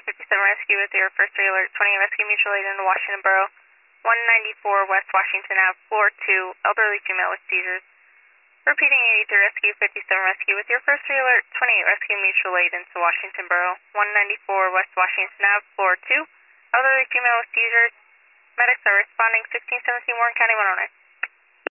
57 Rescue with your first alert, 20 Rescue Mutual Aid in Washington Borough, 194 West Washington Ave, floor 2, elderly female with seizures. Repeating 83 Rescue 57 Rescue with your first alert, 28 Rescue Mutual Aid into Washington Borough, 194 West Washington Ave, floor 2, elderly female with seizures. Medics are responding, 1617 Warren County 109.